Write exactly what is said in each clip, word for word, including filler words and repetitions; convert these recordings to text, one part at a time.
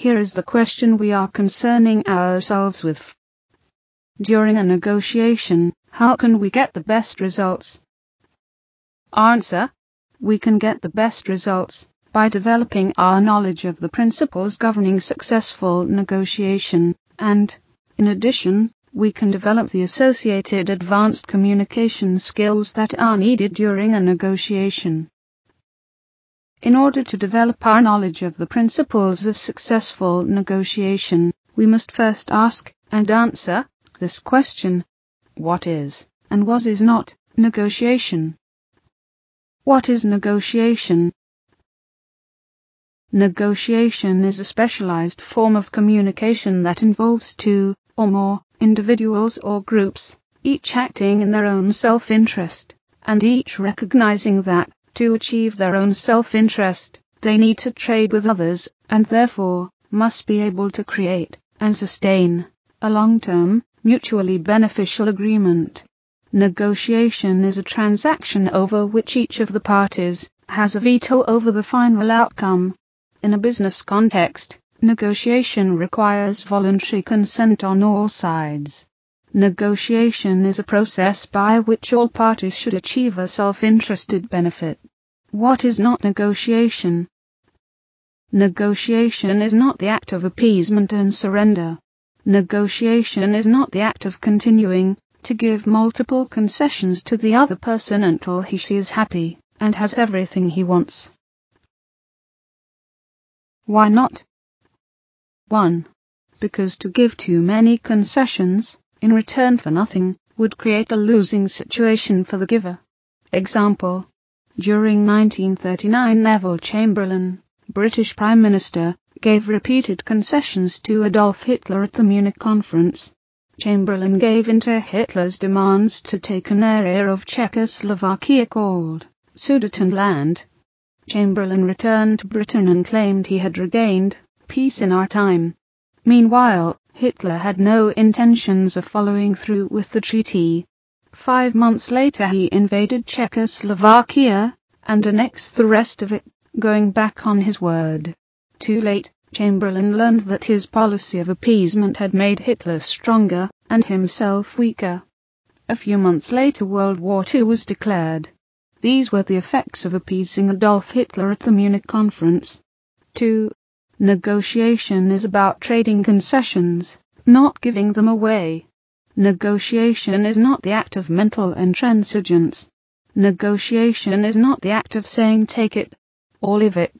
Here is the question we are concerning ourselves with. During a negotiation, how can we get the best results? Answer: we can get the best results by developing our knowledge of the principles governing successful negotiation, and, in addition, we can develop the associated advanced communication skills that are needed during a negotiation. In order to develop our knowledge of the principles of successful negotiation, we must first ask and answer this question: what is, and what is not, negotiation? What is negotiation? Negotiation is a specialized form of communication that involves two or more individuals or groups, each acting in their own self-interest, and each recognizing that, to achieve their own self-interest, they need to trade with others, and therefore must be able to create and sustain a long-term, mutually beneficial agreement. Negotiation is a transaction over which each of the parties has a veto over the final outcome. In a business context, negotiation requires voluntary consent on all sides. Negotiation is a process by which all parties should achieve a self-interested benefit. What is not negotiation? Negotiation is not the act of appeasement and surrender. Negotiation is not the act of continuing to give multiple concessions to the other person until he she is happy and has everything he wants. Why not? one. Because to give too many concessions in return for nothing would create a losing situation for the giver. Example: during nineteen thirty-nine, Neville Chamberlain, British Prime Minister, gave repeated concessions to Adolf Hitler at the Munich Conference. Chamberlain gave in to Hitler's demands to take an area of Czechoslovakia called Sudetenland. Chamberlain returned to Britain and claimed he had regained peace in our time. Meanwhile, Hitler had no intentions of following through with the treaty. Five months later he invaded Czechoslovakia and annexed the rest of it, going back on his word. Too late, Chamberlain learned that his policy of appeasement had made Hitler stronger and himself weaker. A few months later World War Two was declared. These were the effects of appeasing Adolf Hitler at the Munich Conference. two. Negotiation is about trading concessions, not giving them away. Negotiation is not the act of mental intransigence. Negotiation is not the act of saying take it or leave it.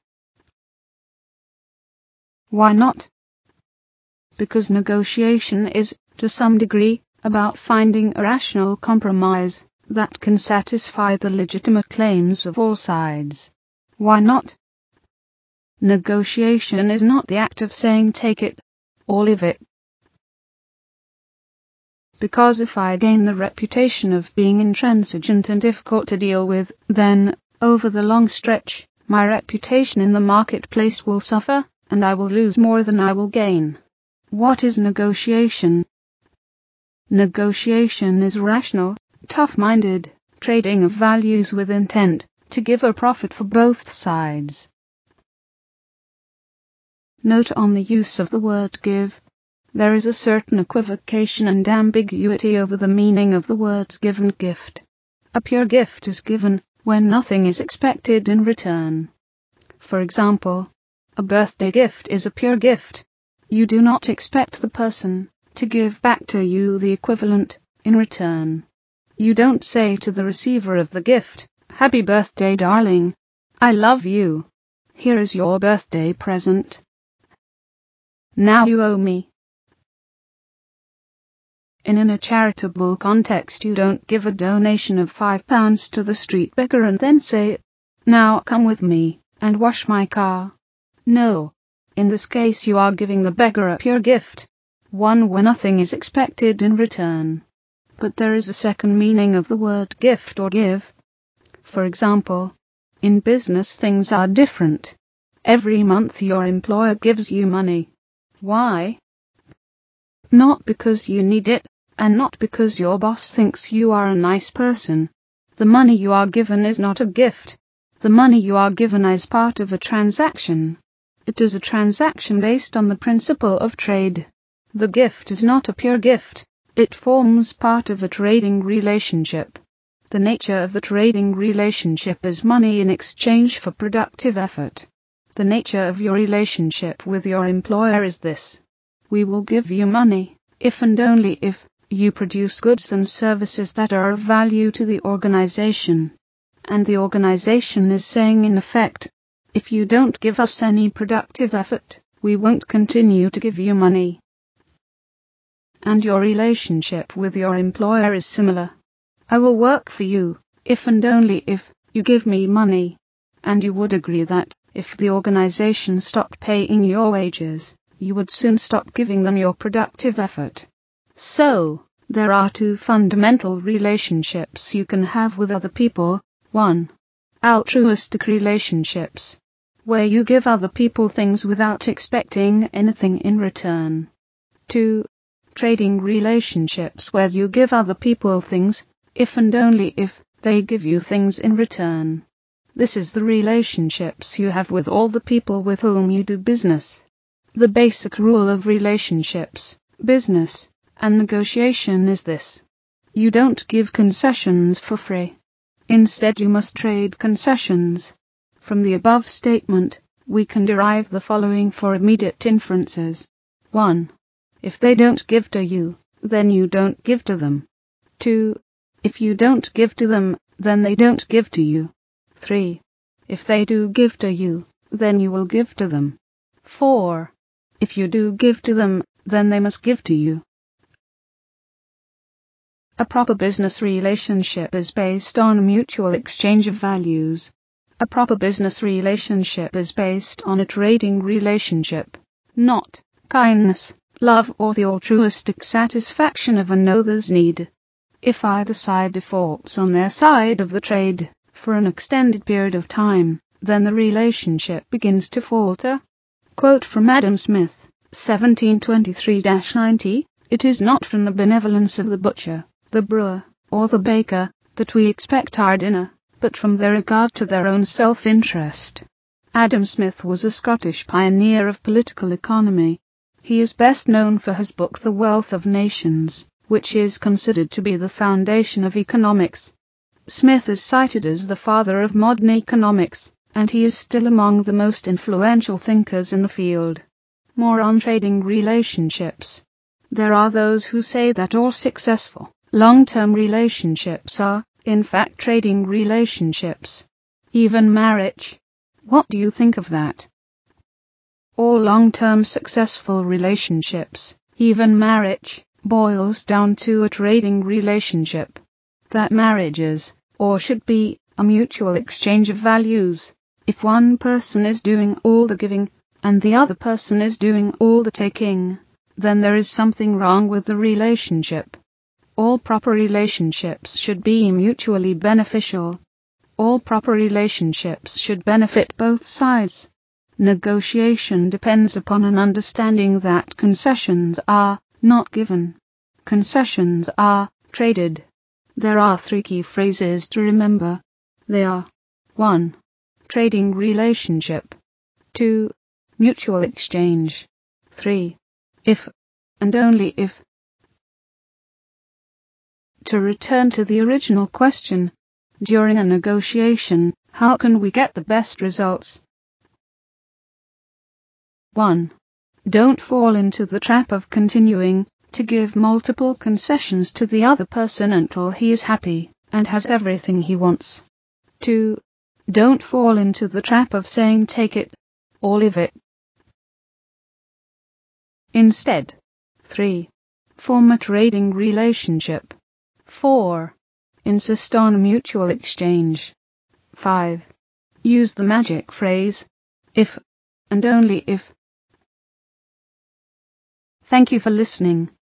Why not? Because negotiation is, to some degree, about finding a rational compromise that can satisfy the legitimate claims of all sides. Why not? Negotiation is not the act of saying take it or leave it. Because if I gain the reputation of being intransigent and difficult to deal with, then, over the long stretch, my reputation in the marketplace will suffer, and I will lose more than I will gain. What is negotiation? Negotiation is rational, tough-minded, trading of values with intent to give a profit for both sides. Note on the use of the word give. There is a certain equivocation and ambiguity over the meaning of the words give and gift. A pure gift is given when nothing is expected in return. For example, a birthday gift is a pure gift. You do not expect the person to give back to you the equivalent in return. You don't say to the receiver of the gift, "Happy birthday, darling. I love you. Here is your birthday present. Now you owe me." And in a charitable context, you don't give a donation of five pounds to the street beggar and then say, "Now come with me and wash my car." No. In this case you are giving the beggar a pure gift, one where nothing is expected in return. But there is a second meaning of the word gift or give. For example, in business things are different. Every month your employer gives you money. Why? Not because you need it, and not because your boss thinks you are a nice person. The money you are given is not a gift. The money you are given is part of a transaction. It is a transaction based on the principle of trade. The gift is not a pure gift. It forms part of a trading relationship. The nature of the trading relationship is money in exchange for productive effort. The nature of your relationship with your employer is this. We will give you money, if and only if you produce goods and services that are of value to the organization. And the organization is saying in effect, if you don't give us any productive effort, we won't continue to give you money. And your relationship with your employer is similar. I will work for you, if and only if you give me money. And you would agree that, if the organization stopped paying your wages, you would soon stop giving them your productive effort. So, there are two fundamental relationships you can have with other people. one. Altruistic relationships, where you give other people things without expecting anything in return. two. Trading relationships, where you give other people things, if and only if they give you things in return. This is the relationships you have with all the people with whom you do business. The basic rule of relationships, business, and negotiation is this. You don't give concessions for free. Instead, you must trade concessions. From the above statement, we can derive the following for immediate inferences. one. If they don't give to you, then you don't give to them. two. If you don't give to them, then they don't give to you. three. If they do give to you, then you will give to them. four. If you do give to them, then they must give to you. A proper business relationship is based on mutual exchange of values. A proper business relationship is based on a trading relationship, not kindness, love, or the altruistic satisfaction of another's need. If either side defaults on their side of the trade for an extended period of time, then the relationship begins to falter. Quote from Adam Smith, seventeen twenty-three to ninety, "It is not from the benevolence of the butcher, the brewer, or the baker, that we expect our dinner, but from their regard to their own self-interest." Adam Smith was a Scottish pioneer of political economy. He is best known for his book The Wealth of Nations, which is considered to be the foundation of economics. Smith is cited as the father of modern economics, and he is still among the most influential thinkers in the field. More on trading relationships. There are those who say that all successful, long-term relationships are, in fact, trading relationships. Even marriage. What do you think of that? All long-term successful relationships, even marriage, boils down to a trading relationship. That marriage is, or should be, a mutual exchange of values. If one person is doing all the giving, and the other person is doing all the taking, then there is something wrong with the relationship. All proper relationships should be mutually beneficial. All proper relationships should benefit both sides. Negotiation depends upon an understanding that concessions are not given. Concessions are traded. There are three key phrases to remember. They are one. Trading relationship. two. Mutual exchange. three. If and only if. To return to the original question, during a negotiation, how can we get the best results? one. Don't fall into the trap of continuing to give multiple concessions to the other person until he is happy and has everything he wants. two. Don't fall into the trap of saying take it or leave it. Instead. three. Form a trading relationship. four. Insist on mutual exchange. five. Use the magic phrase, if and only if. Thank you for listening.